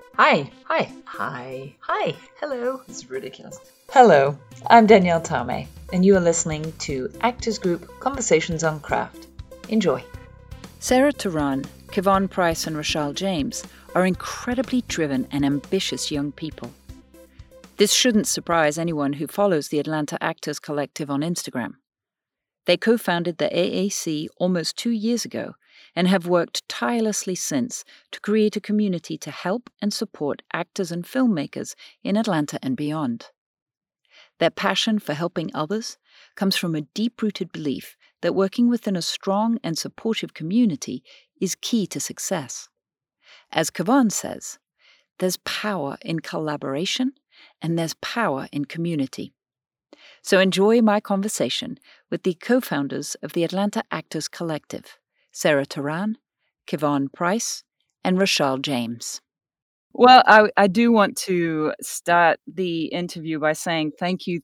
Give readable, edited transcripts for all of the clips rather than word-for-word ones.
Hi. Hello. This is ridiculous. Hello, I'm Danielle Tame, and you are listening to Actors Group Conversations on Craft. Enjoy. Sarah Turan, Kevon Price, and Rochelle James are incredibly driven and ambitious young people. This shouldn't surprise anyone who follows the Atlanta Actors Collective on Instagram. They co-founded the AAC almost 2 years ago and have worked tirelessly since to create a community to help and support actors and filmmakers in Atlanta and beyond. Their passion for helping others comes from a deep-rooted belief that working within a strong and supportive community is key to success. As Kevon says, there's power in collaboration and there's power in community. So enjoy my conversation with the co-founders of the Atlanta Actors Collective, Sarah Turan, Kevon Price, and Rochelle James. Well, I do want to start the interview by saying thank you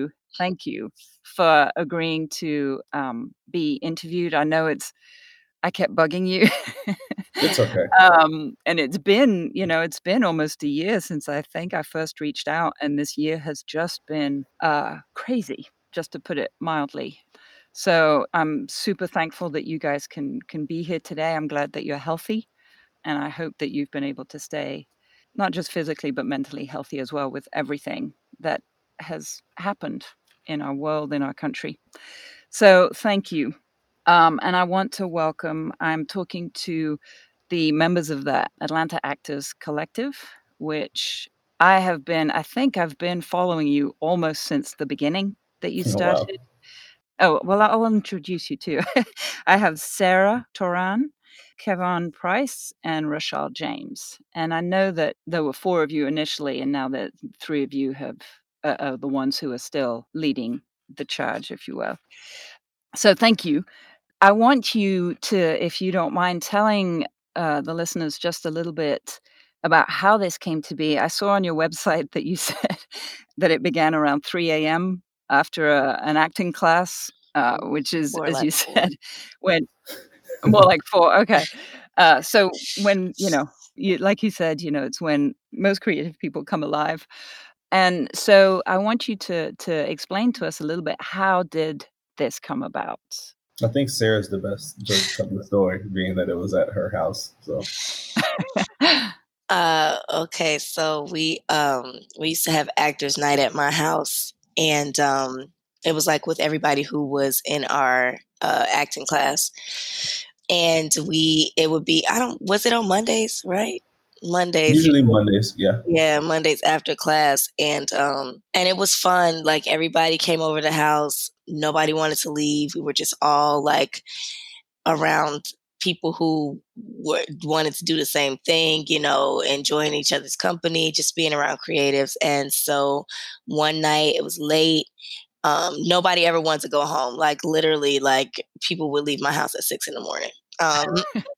for agreeing to be interviewed. I know I kept bugging you. It's okay. And it's been almost a year since I think I first reached out, and this year has just been crazy, just to put it mildly. So I'm super thankful that you guys can be here today. I'm glad that you're healthy, and I hope that you've been able to stay not just physically but mentally healthy as well with everything that has happened in our world, in our country. So thank you. And I want to welcome, I'm talking to the members of the Atlanta Actors Collective, which I think I've been following you almost since the beginning that you started. Wow. Oh, well, I'll introduce you too. I have Sarah Turan, Kevon Price, and Rochelle James. And I know that there were 4 of you initially, and now that 3 of you are the ones who are still leading the charge, if you will. So thank you. I want you to, if you don't mind, telling the listeners just a little bit about how this came to be. I saw on your website that you said that it began around 3 a.m. after an acting class, which is, More as like you 4. said, when more like 4. Okay. So when, like you said, it's when most creative people come alive. And so I want you to explain to us a little bit, how did this come about? I think Sarah's the best judge to tell the story, being that it was at her house. So Okay, so we used to have actors night at my house, and it was like with everybody who was in our acting class. And it would be, was it on Mondays, right? Mondays. Usually Mondays, yeah. Yeah, Mondays after class. And it was fun. Like, everybody came over the house. Nobody wanted to leave. We were just all like around people who wanted to do the same thing, enjoying each other's company, just being around creatives. And so one night, it was late. Nobody ever wanted to go home. Like, literally, like, people would leave my house at 6 a.m.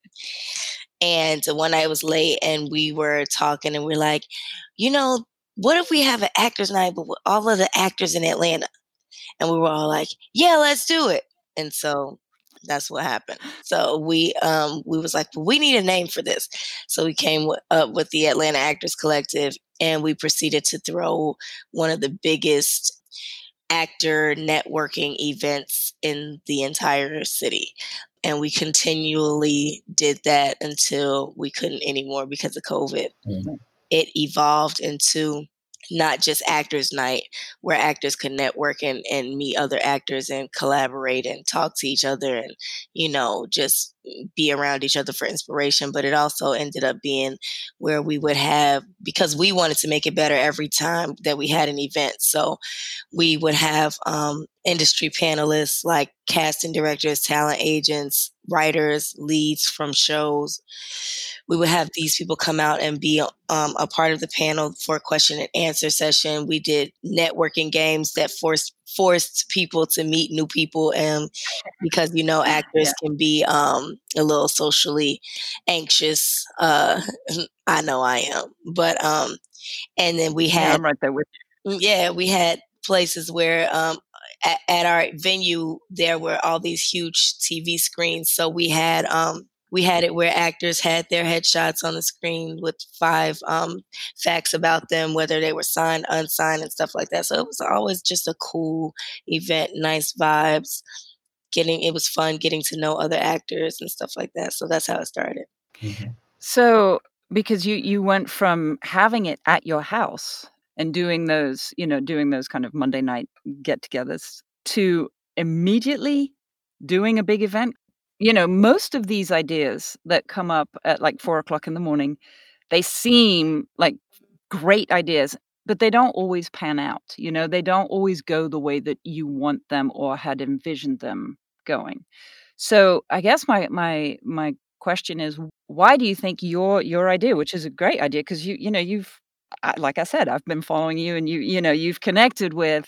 And one night it was late, and we were talking, and we're like, what if we have an actors night, but with all of the actors in Atlanta? And we were all like, yeah, let's do it. And so that's what happened. So we was like, well, we need a name for this. So we came up with the Atlanta Actors Collective, and we proceeded to throw one of the biggest actor networking events in the entire city. And we continually did that until we couldn't anymore because of COVID. Mm. It evolved into not just actors night, where actors could network and meet other actors and collaborate and talk to each other and, just be around each other for inspiration. But it also ended up being where we would have, because we wanted to make it better every time that we had an event. So we would have industry panelists like casting directors, talent agents, writers, leads from shows. We would have these people come out and be a part of the panel for a question and answer session. We did networking games that forced people to meet new people, and because actors can be a little socially anxious. I know I am, but and then we had I'm right there with you. we had places where at our venue there were all these huge TV screens, so we had we had it where actors had their headshots on the screen with 5 facts about them, whether they were signed, unsigned, and stuff like that. So it was always just a cool event, nice vibes. It was fun getting to know other actors and stuff like that. So that's how it started. Mhm. So, because you went from having it at your house and doing those, doing those kind of Monday night get-togethers to immediately doing a big event. Most of these ideas that come up at like 4 o'clock in the morning, they seem like great ideas, but they don't always pan out. They don't always go the way that you want them or had envisioned them going. So I guess my question is, why do you think your idea, which is a great idea, because you've like I said, I've been following you, and you've connected with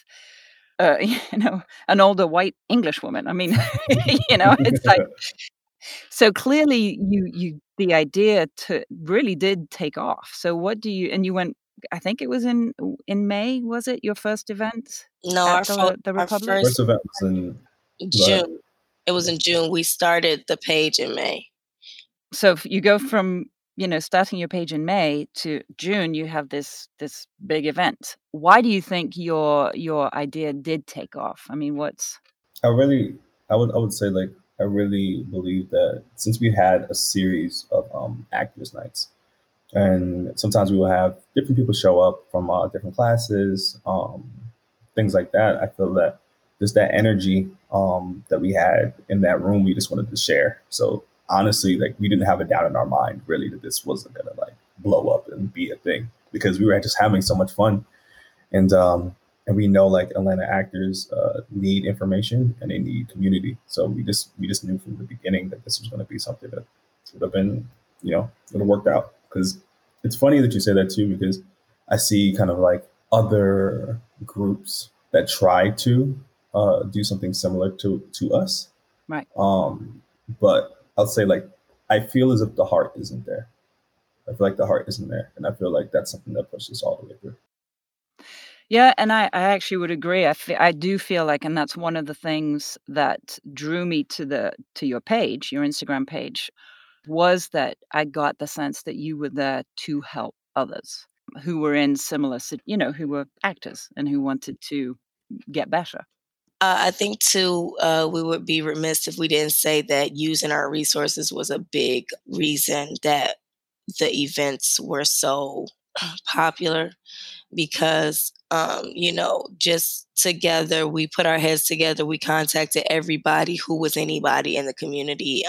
an older white English woman. I mean, it's like, so clearly the idea to really did take off. So what do you and you went, I think it was in May, was it your first event No, at the our Republic? First first event was in but June. It was in June. We started the page in May. So if you go from, starting your page in May to June, you have this big event. Why do you think your idea did take off? I mean, what's I would say like I really believe that since we had a series of actors nights, and sometimes we will have different people show up from different classes, things like that. I feel that just that energy that we had in that room, we just wanted to share. So honestly, like we didn't have a doubt in our mind really that this wasn't gonna like blow up and be a thing because we were just having so much fun, and we know like Atlanta actors need information and they need community. So we just knew from the beginning that this was going to be something that would have been, would have worked out. Because it's funny that you say that too, because I see kind of like other groups that try to do something similar to us. right? But I'll say like I feel as if the heart isn't there. I feel like the heart isn't there, and I feel like that's something that pushes all the way through. Yeah, and I actually would agree. I do feel like, and that's one of the things that drew me to your page, your Instagram page, was that I got the sense that you were there to help others who were in similar, who were actors and who wanted to get better. I think too, we would be remiss if we didn't say that using our resources was a big reason that the events were so popular because, just together, we put our heads together, we contacted everybody who was anybody in the community.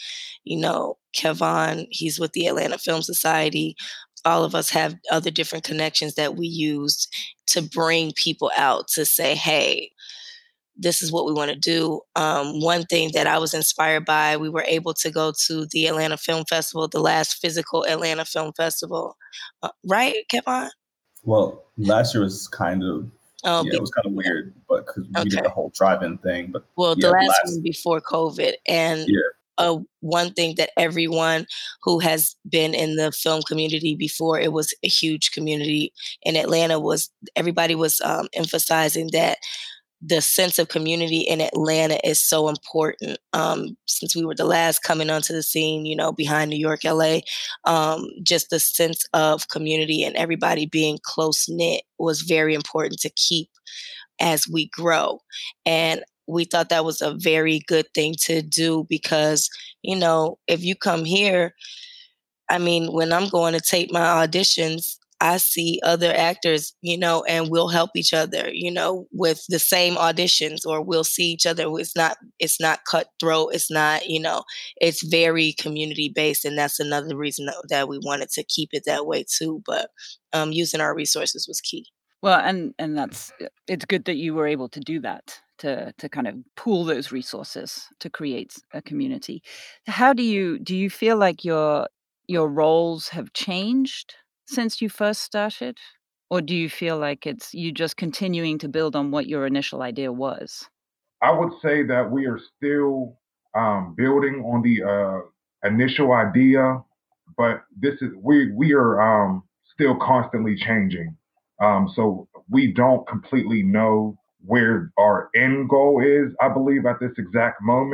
Kevon, he's with the Atlanta Film Society. All of us have other different connections that we used to bring people out to say, hey, this is what we want to do. One thing that I was inspired by, we were able to go to the Atlanta Film Festival, the last physical Atlanta Film Festival. Right, Kevon? Well, last year was kind of Oh, yeah, it was kind of weird, but because we did okay. the whole drive-in thing. But Well, the yeah, last last one before COVID. And yeah, one thing that everyone who has been in the film community before, it was a huge community in Atlanta, was everybody was emphasizing that the sense of community in Atlanta is so important. Since we were the last coming onto the scene, behind New York, LA, just the sense of community and everybody being close knit was very important to keep as we grow. And we thought that was a very good thing to do because, if you come here, I mean, when I'm going to tape my auditions, I see other actors, and we'll help each other, with the same auditions, or we'll see each other. It's not cutthroat. It's not, it's very community based. And that's another reason that we wanted to keep it that way too. But using our resources was key. Well, and that's it's good that you were able to do that, to kind of pool those resources to create a community. How do you feel like your roles have changed since you first started? Or do you feel like it's you just continuing to build on what your initial idea was? I would say that we are still building on the initial idea, but we are still constantly changing. So we don't completely know where our end goal is. I believe at this exact moment,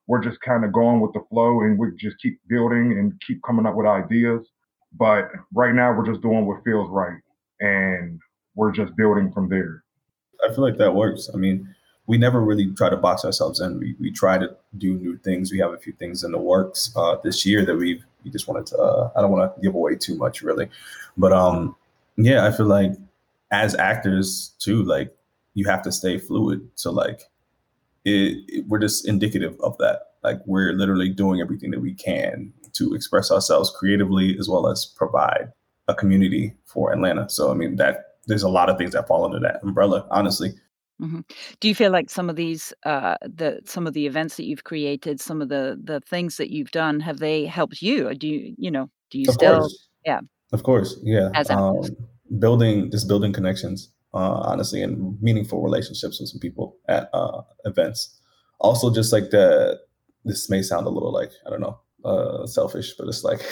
we're just kind of going with the flow, and we just keep building and keep coming up with ideas. But right now, we're just doing what feels right, and we're just building from there. I feel like that works. I mean, we never really try to box ourselves in. We try to do new things. We have a few things in the works this year that we just wanted to. I don't want to give away too much, really, but yeah, I feel like as actors too, like you have to stay fluid. So like we're just indicative of that. Like we're literally doing everything that we can to express ourselves creatively as well as provide a community for Atlanta. So I mean that there's a lot of things that fall under that umbrella, honestly. Hmm. Do you feel like some of these, some of the events that you've created, some of the things that you've done, have they helped you? Or do you Of still, course. yeah, Of course. Yeah. as actors? Building connections, honestly, and meaningful relationships with some people at events. Also, just like this may sound a little like, I don't know, selfish, but it's like,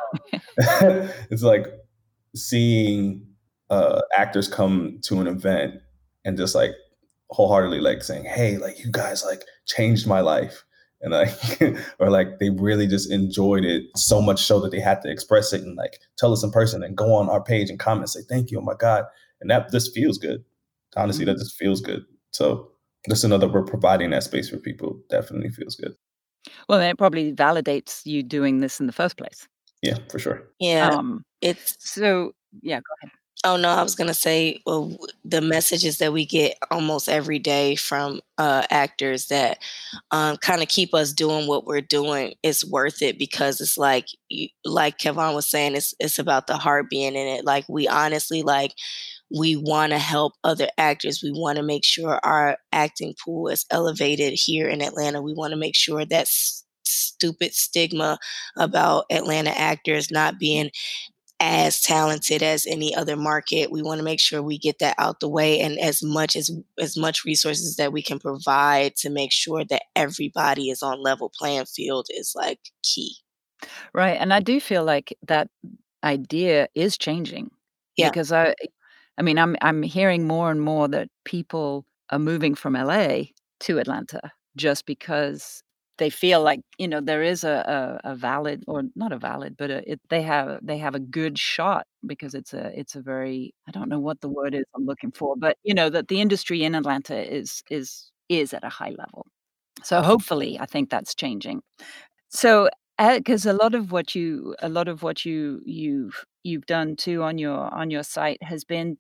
it's like seeing actors come to an event and just like wholeheartedly like saying, "Hey, like you guys like changed my life," and like or like they really just enjoyed it so much so that they had to express it and like tell us in person and go on our page and comment, say thank you, oh my god, and that just feels good. Honestly, that Mhm. just feels good. So just another we're providing that space for people definitely feels good. Well, then it probably validates you doing this in the first place. Yeah, for sure. Yeah, Um, it's so yeah, go ahead. oh, no, I was gonna say, well, the messages that we get almost every day from, actors that, kinda keep us doing what we're doing is worth it because it's like like Kevon was saying, it's about the heart being in it. Like, we honestly, like, we wanna help other actors. We wanna make sure our acting pool is elevated here in Atlanta. We wanna make sure that stupid stigma about Atlanta actors not being as talented as any other market. We want to make sure we get that out the way and as much resources that we can provide to make sure that everybody is on level playing field is like key. Right, and I do feel like that idea is changing Yeah. because I mean, I'm hearing more and more that people are moving from LA to Atlanta just because they feel like, there is a valid, or not a valid, but they have a good shot because it's a very, I don't know what the word is I'm looking for, but that the industry in Atlanta is at a high level. So hopefully, I think that's changing. So, because a lot of what you've done too on your site has been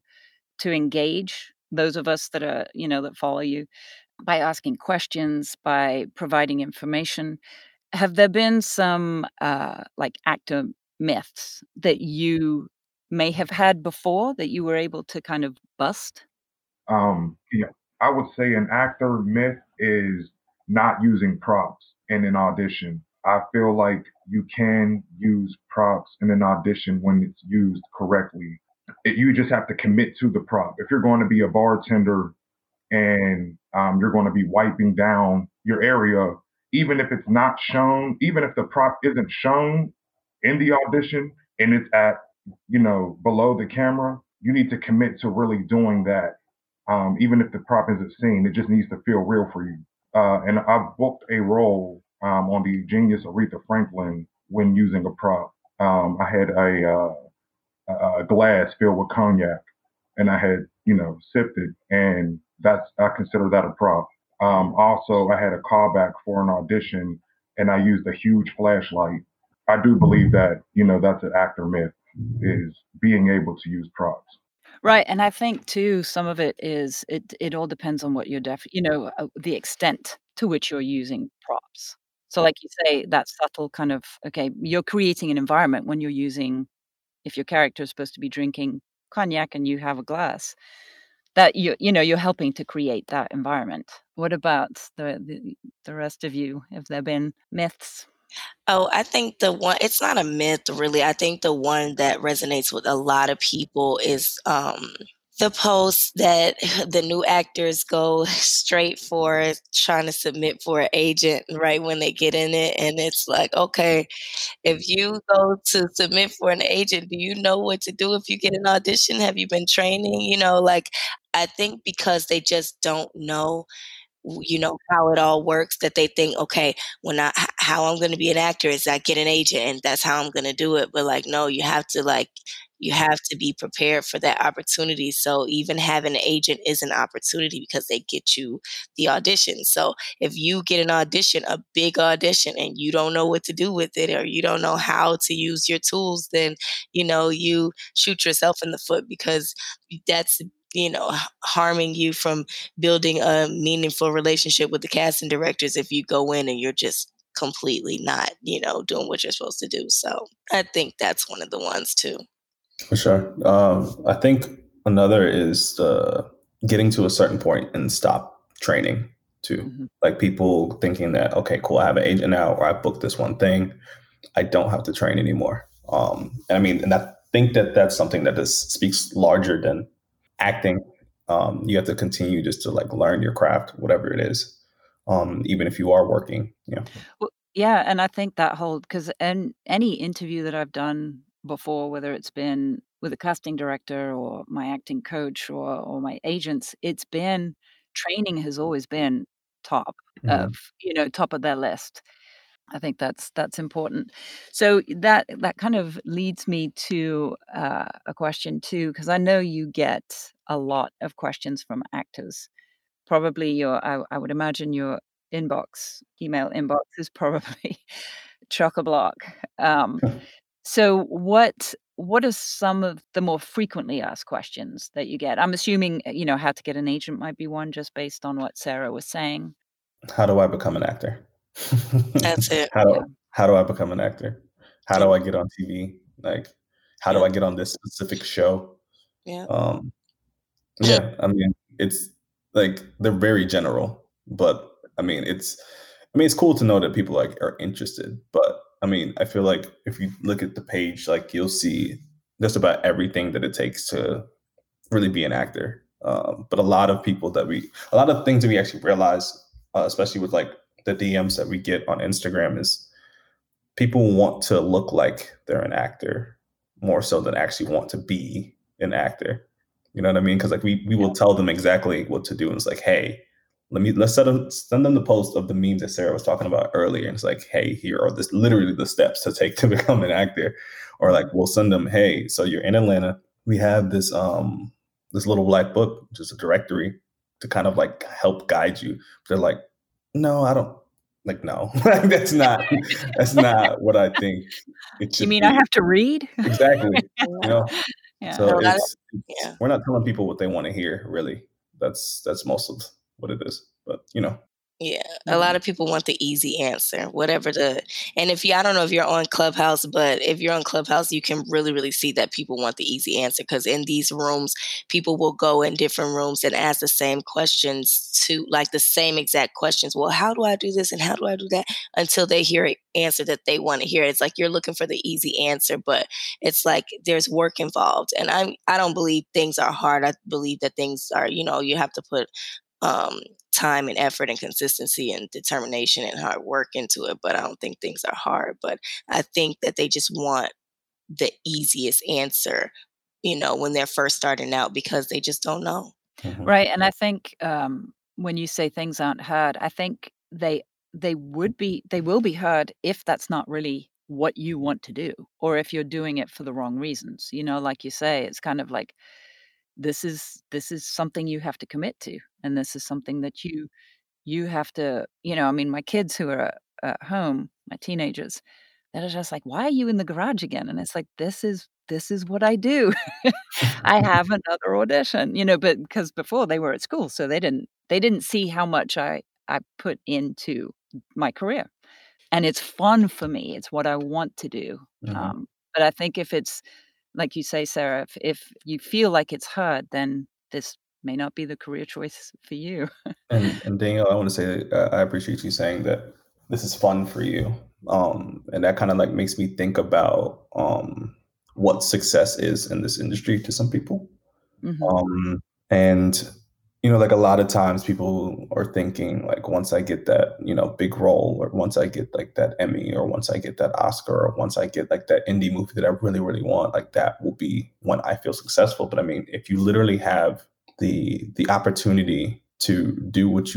to engage those of us that are, that follow you by asking questions, by providing information. Have there been some like actor myths that you may have had before that you were able to kind of bust? Yeah, I would say an actor myth is not using props in an audition. I feel like you can use props in an audition when it's used correctly. You just have to commit to the prop. If you're going to be a bartender and you're going to be wiping down your area, even if it's not shown, even if the prop isn't shown in the audition and it's at, below the camera, you need to commit to really doing that. Even if the prop isn't seen, it just needs to feel real for you. And I've booked a role on the Genius Aretha Franklin when using a prop. I had a glass filled with cognac, and I had, sipped it, and I consider that a prop. Also, I had a callback for an audition, and I used a huge flashlight. I do believe that, that's an actor myth, is being able to use props. Right, and I think too, some of it is it all depends on what you're the extent to which you're using props. So like you say, that subtle kind of, okay, you're creating an environment when you're using, if your character is supposed to be drinking cognac and you have a glass, that you're helping to create that environment. What about the rest of you? Have there been myths? Oh, I think the one it's not a myth really. I think the one that resonates with a lot of people is the post that the new actors go straight for trying to submit for an agent right when they get in it. And it's like, okay, if you go to submit for an agent, do you know what to do if you get an audition? Have you been training? Like, I think because they just don't know how it all works, that they think, okay, how I'm going to be an actor is I get an agent and that's how I'm going to do it. But like, no, you have to be prepared for that opportunity. So even having an agent is an opportunity because they get you the audition. So if you get an audition, a big audition, and you don't know what to do with it, or you don't know how to use your tools, then, you shoot yourself in the foot, because that's, harming you from building a meaningful relationship with the casting directors if you go in and you're just completely not, doing what you're supposed to do. So I think that's one of the ones too. For sure. I think another is getting to a certain point and stop training too. Mhm. Like people thinking that, okay, cool, I have an agent now, or I booked this one thing, I don't have to train anymore. And I think that that's something that speaks larger than acting. You have to continue just to like learn your craft, whatever it is, even if you are working. Yeah. Well, yeah, and I think that whole because any interview that I've done before, whether it's been with a casting director or my acting coach or my agents, it's been training has always been top of, Mhm. top of their list. I think that's important. So that kind of leads me to a question too, because I know you get a lot of questions from actors. Probably I would imagine your email inbox is probably chock a block. So what are some of the more frequently asked questions that you get? I'm assuming, how to get an agent might be one just based on what Sarah was saying. How do I become an actor? That's it. how Yeah. do how do I become an actor? How do Yeah. I get on TV? Like, how do Yeah. I get on this specific show? Yeah. Um, yeah, I mean, it's like they're very general, but it's cool to know that people like are interested. But I mean, I feel like if you look at the page, like you'll see just about everything that it takes to really be an actor. But a lot of things that we actually realize, especially with like the DMs that we get on Instagram, is people want to look like they're an actor more so than actually want to be an actor. You know what I mean? Because like we will tell them exactly what to do, and it's like, hey, let's send them the post of the memes that Sarah was talking about earlier, and it's like, hey, here are this literally the steps to take to become an actor, or like we'll send them, hey, so you're in Atlanta, we have this little black book, which is a directory to kind of like help guide you. They're like, no, I don't like no, that's not what I think it You should mean I be. have to read? Exactly. You Yeah. know, Yeah. so No, that, it's yeah. we're not telling people what they want to hear, really. That's most of what it is. But Yeah, a Yeah. lot of people want the easy answer, and I don't know if you're on Clubhouse, but if you're on Clubhouse, you can really, really see that people want the easy answer, because in these rooms, people will go in different rooms and ask the same questions, to like the same exact questions. Well, how do I do this and how do I do that? Until they hear an answer that they want to hear. It's like you're looking for the easy answer, but it's like there's work involved. And I don't believe things are hard. I believe that things are, you have to put um, time and effort and consistency and determination and hard work into it. But I don't think things are hard. But I think that they just want the easiest answer, when they're first starting out, because they just don't know. mhm. Right, and I think, when you say things aren't heard, I think they will be heard if that's not really what you want to do, or if you're doing it for the wrong reasons, like you say, it's kind of like, this is something you have to commit to, and this is something that you have to I mean, my kids who are at home, my teenagers, they're just like, "Why are you in the garage again?" And it's like, "This is what I do." I have another audition, but because before they were at school, so they didn't see how much I put into my career, and it's fun for me, it's what I want to do, Mhm. but I think if it's like you say, Sarah, if you feel like it's hard, then this may not be the career choice for you. And Danielle, I want to say I appreciate you saying that this is fun for you. And that kind of like makes me think about what success is in this industry to some people. Mhm. Um, and like a lot of times people are thinking like once I get that, big role, or once I get like that Emmy, or once I get that Oscar, or once I get like that indie movie that I really, really want, like that will be when I feel successful. But I mean, if you literally have the opportunity to do what you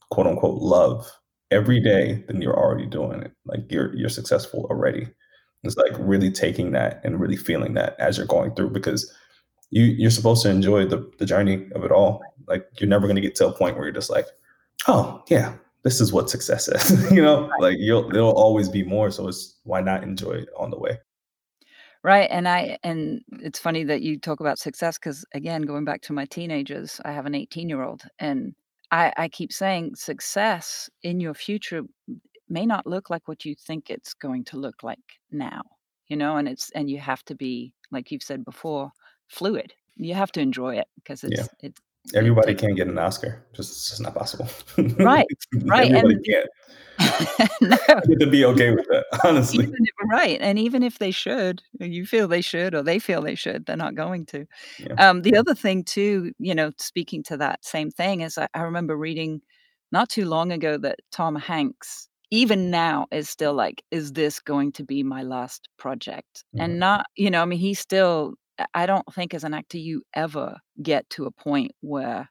quote unquote love every day, then you're already doing it. Like you're successful already. It's like really taking that and really feeling that as you're going through, because you're supposed to enjoy the journey of it all. Like you're never going to get to a point where you're just like, oh yeah, this is what success is. Like there'll always be more. So it's why not enjoy it on the way. Right, and it's funny that you talk about success because, again, going back to my teenagers, I have an 18-year-old, and I keep saying success in your future may not look like what you think it's going to look like now, and you have to be, like you've said before, fluid. You have to enjoy it because Yeah. it Everybody takes can't get an Oscar. It's just not possible. right, right, Everybody and can't. no. You have to be okay with that, honestly. Right, and even if they should, or you feel they should, or they feel they should, they're not going to. Yeah. The other thing too, speaking to that same thing is I remember reading not too long ago that Tom Hanks, even now, is still like, "Is this going to be my last project?" Mhm. And not, he's still. I don't think as an actor you ever get to a point where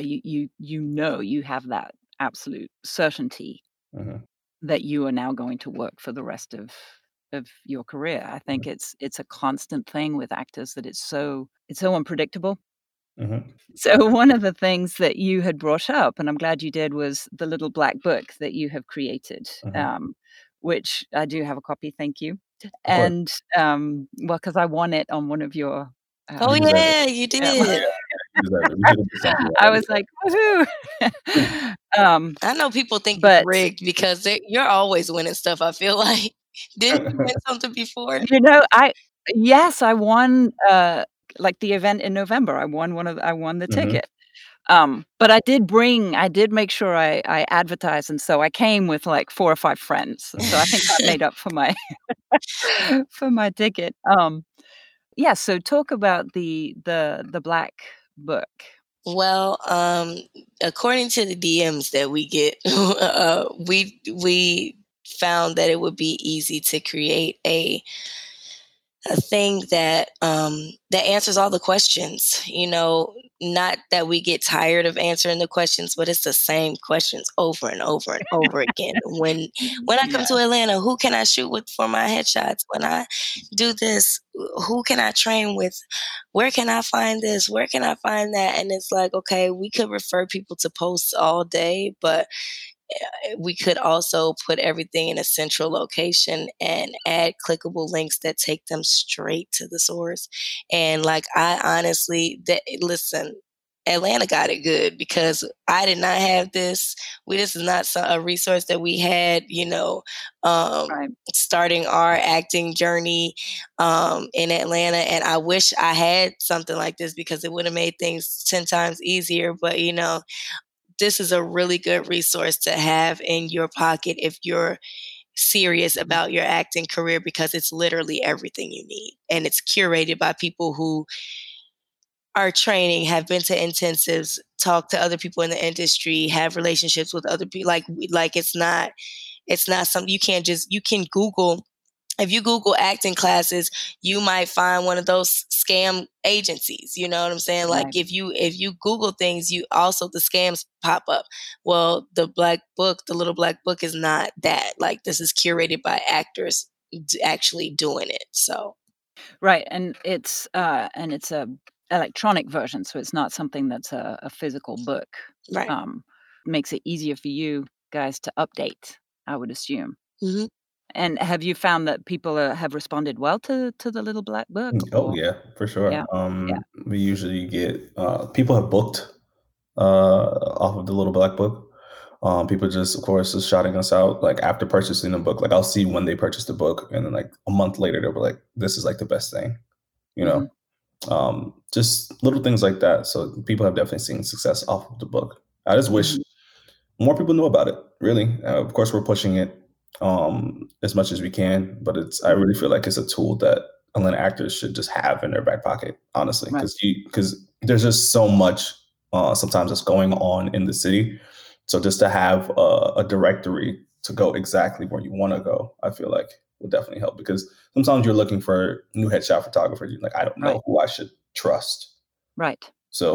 you have that absolute certainty Mhm. that you are now going to work for the rest of your career. I think it's a constant thing with actors that it's so unpredictable. Mhm. So one of the things that you had brought up, and I'm glad you did, was the little black book that you have created, Mhm. which I do have a copy. Thank you. Of course. And well, because I won it on one of your. Oh You deserve it. yeah, you Um, did. You deserve it. We should have did something I already. was like, woohoo! I know people think it's But rigged because you're always winning stuff. I feel like. Didn't you win something before? I won, like, the event in November. I won the Mhm. ticket. But I did make sure I advertised, and so I came with, like, 4 or 5 friends. So I think that made up for my for my ticket. Yeah, so talk about the Black Book. Well, according to the DMs that we get, we found that it would be easy to create a thing that that answers all the questions. Not that we get tired of answering the questions, but it's the same questions over and over and over again. When I come Yeah, to Atlanta, who can I shoot with for my headshots? When I do this, who can I train with? Where can I find this? Where can I find that? And it's like, okay, we could refer people to posts all day, but we could also put everything in a central location and add clickable links that take them straight to the source. And like, I honestly, listen, Atlanta got it good because I did not have this. This is not a resource that we had, right. starting our acting journey in Atlanta. And I wish I had something like this because it would have made things 10 times easier. But, this is a really good resource to have in your pocket if you're serious Mhm. about your acting career because it's literally everything you need. And it's curated by people who are training, have been to intensives, talk to other people in the industry, have relationships with other people. Like it's not something you can Google. If you Google acting classes, you might find one of those scam agencies. You know what I'm saying? Like Right. if you Google things, you also the scams pop up. Well, the little black book is not that. Like this is curated by actors actually doing it. So Right, and it's a electronic version, so it's not something that's a physical book. right. Um, Makes it easier for you guys to update, I would assume. Mhm. And have you found that people, have responded well to the little black book Oh or yeah, for yeah, sure. yeah, We usually get people have booked off of the Little Black Book. People just, of course, is shouting us out like after purchasing the book. Like I'll see when they purchased the book, and then like a month later, they'll be like, "This is like the best thing," you know. mhm, Just little things like that. So people have definitely seen success off of the book. I just wish mhm, more people knew about it. Really, of course, we're pushing it as much as we can, but I mhm, really feel like it's a tool that Atlanta actors should just have in their back pocket, honestly, right, because there's just so much sometimes that's going on in the city. So just to have a directory to go exactly where you want to go, I feel like will definitely help because sometimes you're looking for new headshot photographer. You're like, I don't right, know who I should trust. right. So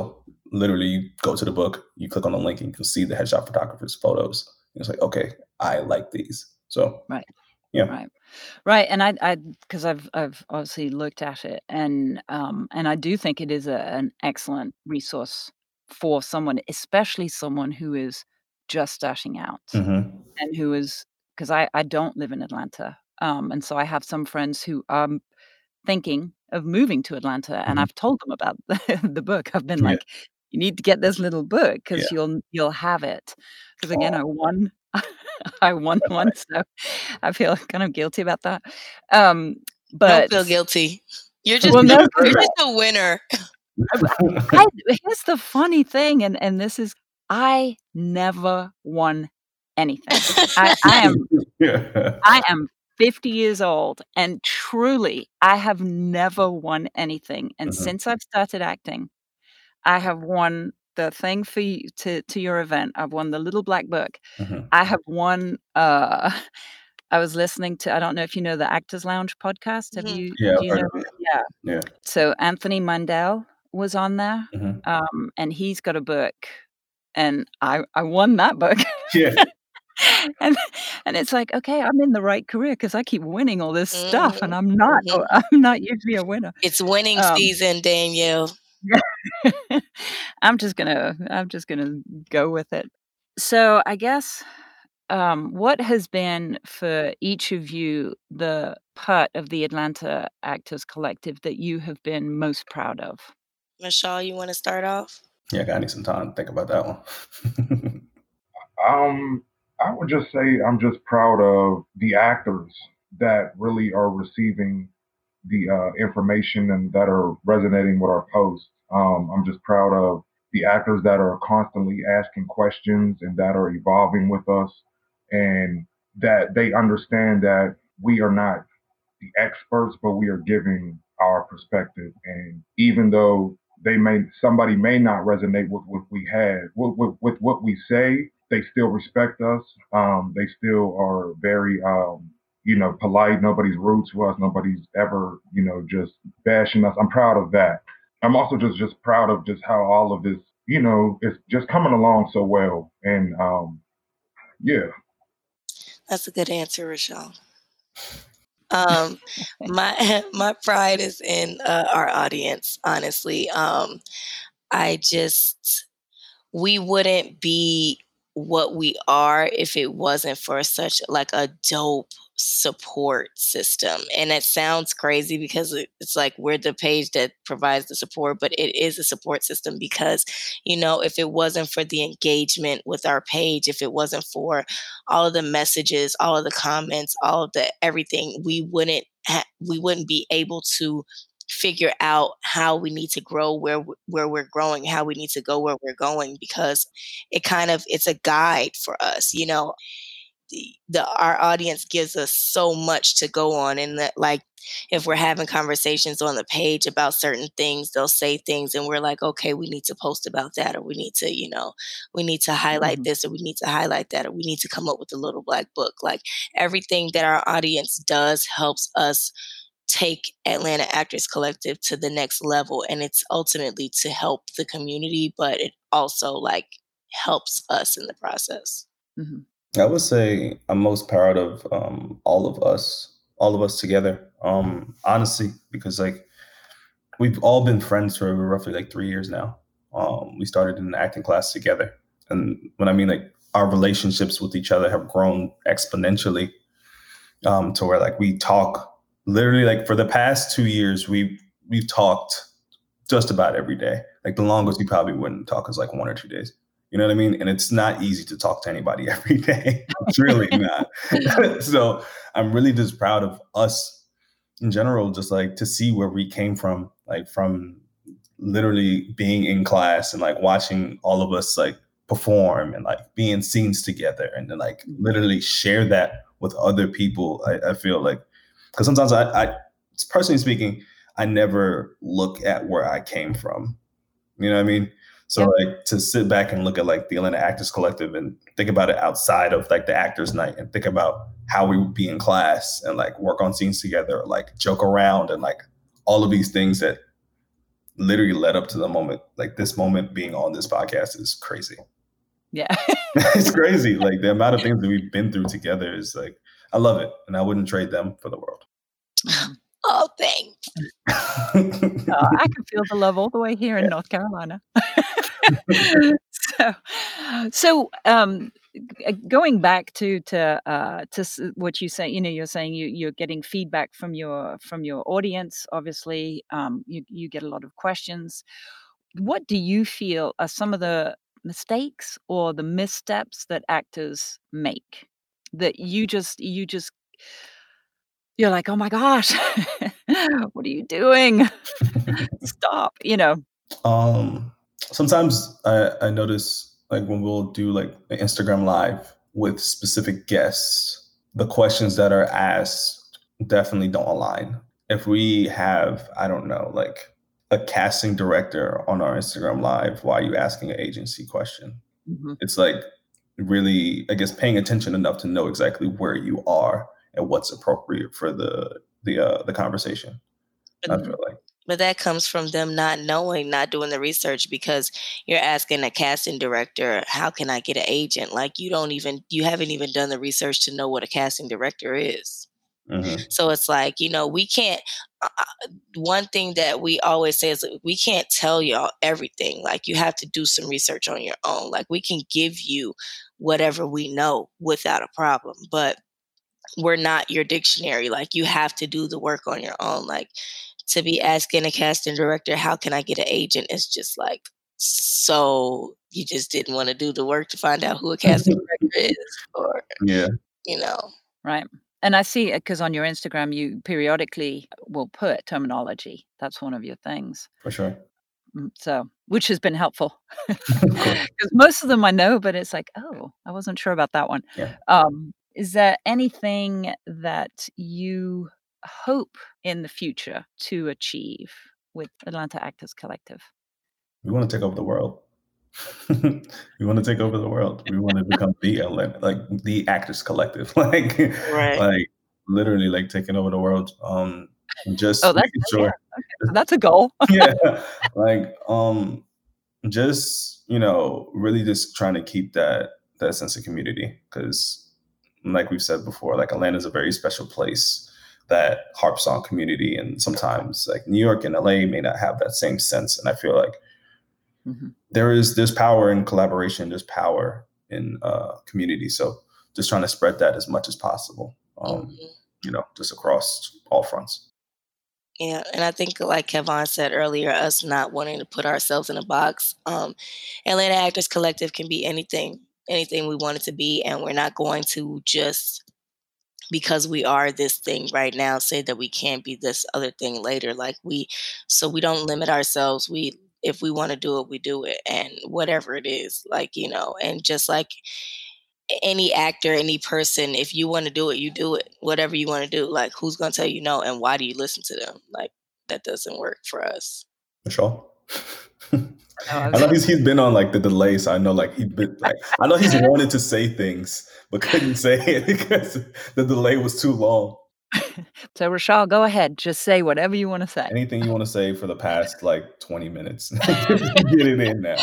literally you go to the book, you click on the link, and you can see the headshot photographer's photos. And it's like, okay, I like these. So Right. yeah. Right. Right. And I because I've obviously looked at it, and I do think it is an excellent resource for someone, especially someone who is just starting out Mm-hmm. and who is, because I don't live in Atlanta. And so I have some friends who are thinking of moving to Atlanta, and Mhm. I've told them about the book. I've been Yeah. like, "You need to get this little book because Yeah. you'll have it." Because again, Oh, I won I won once, so I feel kind of guilty about that. Um, Don't feel but guilty. You're just well, no, you're 'cause just a winner. I here's the funny thing, and this is I never won anything. yeah. I am 50 years old, and truly, I have never won anything, and Mhm. since I've started acting, I have won the thing for you to your event. I've won the Little Black Book. Mhm. I have won, I was listening to, I don't know if you know the Actors Lounge podcast. Mhm. Yeah, Do I've you heard know? of it. Yeah. Yeah. So Anthony Mandel was on there, Mhm. and he's got a book, and I won that book. Yeah. And it's like, okay, I'm in the right career because I keep winning all this stuff, and Mhm. I'm not Mhm. I'm not usually a winner. It's winning Um, season, Danielle. I'm just gonna go with it. So I guess, what has been for each of you the part of the Atlanta Actors Collective that you have been most proud of? Michelle, you wanna start off? Yeah, I need some time to think about that one. I would just say I'm just proud of the actors that really are receiving the information and that are resonating with our posts. I'm just proud of the actors that are constantly asking questions and that are evolving with us, and that they understand that we are not the experts, but we are giving our perspective. And even though somebody may not resonate with what we had, with what we say, they still respect us. They still are very, polite. Nobody's rude to us. Nobody's ever, just bashing us. I'm proud of that. I'm also just proud of just how all of this, is just coming along so well. And yeah. That's a good answer, Rochelle. Um, my my pride is in, our audience, honestly. I just we wouldn't be what we are if it wasn't for such like a dope support system. And it sounds crazy because it's like we're the page that provides the support, but it is a support system because, if it wasn't for the engagement with our page, if it wasn't for all of the messages, all of the comments, all of the everything, we wouldn't be able to figure out how we need to grow where we're growing, how we need to go where we're going, because it's a guide for us. Our audience gives us so much to go on, and that, like, if we're having conversations on the page about certain things, they'll say things and we're like, okay, we need to post about that, or we need to highlight Mhm. this, or we need to highlight that, or we need to come up with a Little Black Book. Like, everything that our audience does helps us take Atlanta Actors Collective to the next level, and it's ultimately to help the community, but it also, like, helps us in the process. Mhm. I would say I'm most proud of all of us together. Honestly, because like we've all been friends for roughly like 3 years now. We started in an acting class together, and when I mean like our relationships with each other have grown exponentially, to where like we talk literally like for the past 2 years we've talked just about every day. Like the longest we probably wouldn't talk is like 1 or 2 days. You know what I mean? And it's not easy to talk to anybody every day. It's really not. So I'm really just proud of us in general, just like to see where we came from, like from literally being in class and like watching all of us like perform and like be in scenes together and then like Mhm. literally share that with other people. I feel like because sometimes I personally speaking, I never look at where I came from. You know what I mean? So Yeah. like to sit back and look at like the Atlanta Actors Collective and think about it outside of like the actors night and think about how we would be in class and like work on scenes together, or like joke around and like all of these things that literally led up to the moment. Like this moment being on this podcast is crazy. Yeah. It's crazy. Like the amount of things that we've been through together is like, I love it. And I wouldn't trade them for the world. Oh, thanks. I can feel the love all the way here in North Carolina. So, going back to what you say, you're saying you're getting feedback from your audience. Obviously, you get a lot of questions. What do you feel are some of the mistakes or the missteps that actors make that you're like, oh my gosh, what are you doing? Stop, Sometimes I notice like when we'll do like an Instagram live with specific guests, the questions that are asked definitely don't align. If we have, I don't know, like a casting director on our Instagram live, why are you asking an agency question? Mhm. It's like really, I guess, paying attention enough to know exactly where you are and what's appropriate for the conversation. I feel like. But that comes from them not knowing, not doing the research, because you're asking a casting director, how can I get an agent? Like you haven't even done the research to know what a casting director is. Mhm. So it's like, we can't, one thing that we always say is we can't tell y'all everything. Like you have to do some research on your own. Like we can give you whatever we know without a problem, but we're not your dictionary. Like you have to do the work on your own. Like to be asking a casting director, how can I get an agent? It's just like, so you just didn't want to do the work to find out who a casting director is, or, Yeah. Right. And I see it because on your Instagram, you periodically will put terminology. That's one of your things. For sure. So, which has been helpful Of course. because most of them I know, but it's like, oh, I wasn't sure about that one. Yeah. Is there anything that you hope in the future to achieve with Atlanta Actors Collective? We want to take over the world. We want to take over the world. We want to become the Actors Collective, Right. like literally like taking over the world. Just Oh, that's making sure. okay, so that's a goal. Yeah, like just really just trying to keep that sense of community because, like we've said before, like Atlanta is a very special place that harps on community, and sometimes like New York and LA may not have that same sense. And I feel like Mhm. there's power in collaboration, there's power in community. So just trying to spread that as much as possible, just across all fronts. Yeah, and I think like Kevon said earlier, us not wanting to put ourselves in a box. Atlanta Actors Collective can be anything we want it to be, and we're not going to just because we are this thing right now say that we can't be this other thing later. So we don't limit ourselves. If we want to do it, we do it, and whatever it is, and just like any actor, any person, if you want to do it, you do it. Whatever you want to do. Like who's gonna tell you no, and why do you listen to them? Like that doesn't work for us. Michelle? I know he's been on like the delay, so I know like I know he's wanted to say things but couldn't say it because the delay was too long. So Rashal, go ahead. Just say whatever you want to say. Anything you want to say for the past like 20 minutes. Get it in now.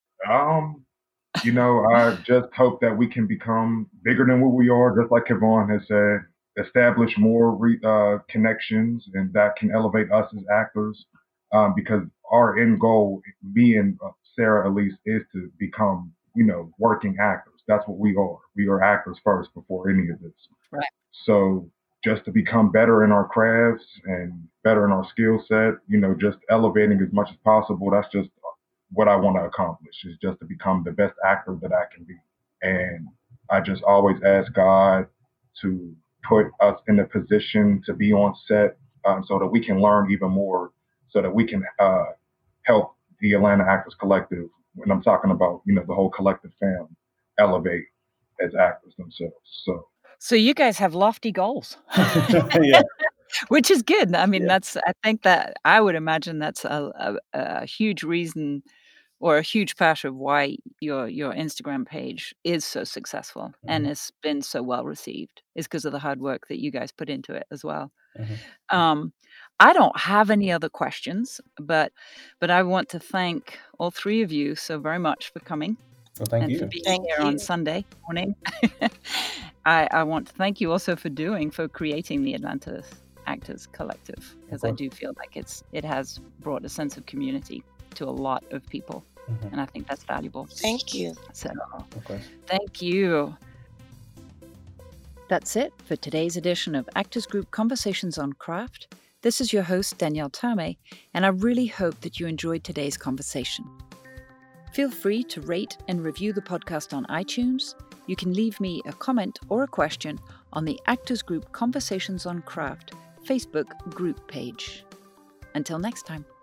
I just hope that we can become bigger than what we are, just like Kevon has said, establish more connections, and that can elevate us as actors. Because our end goal, me and Sarah Elise, is to become, working actors. That's what we are. We are actors first before any of this. Right. So just to become better in our crafts and better in our skill set, just elevating as much as possible. That's just what I want to accomplish, is just to become the best actor that I can be. And I just always ask God to put us in a position to be on set so that we can learn even more, so that we can help the Atlanta Actors Collective, when I'm talking about, the whole collective family, elevate as actors themselves. So you guys have lofty goals. Yeah. Which is good. I mean, Yeah. I think that I would imagine that's a huge reason or a huge part of why your Instagram page is so successful and has been so well received is because of the hard work that you guys put into it as well. Mhm. I don't have any other questions, but I want to thank all three of you so very much for coming. Well, thank and you. for being Thank here you. on Sunday morning. I want to thank you also for creating the Atlanta Actors Collective, because I do feel like it has brought a sense of community to a lot of people, and I think that's valuable. Thank you. So, Of course. thank you. That's it for today's edition of Actors Group Conversations on Craft. This is your host, Danielle Tame, and I really hope that you enjoyed today's conversation. Feel free to rate and review the podcast on iTunes. You can leave me a comment or a question on the Actors Group Conversations on Craft Facebook group page. Until next time.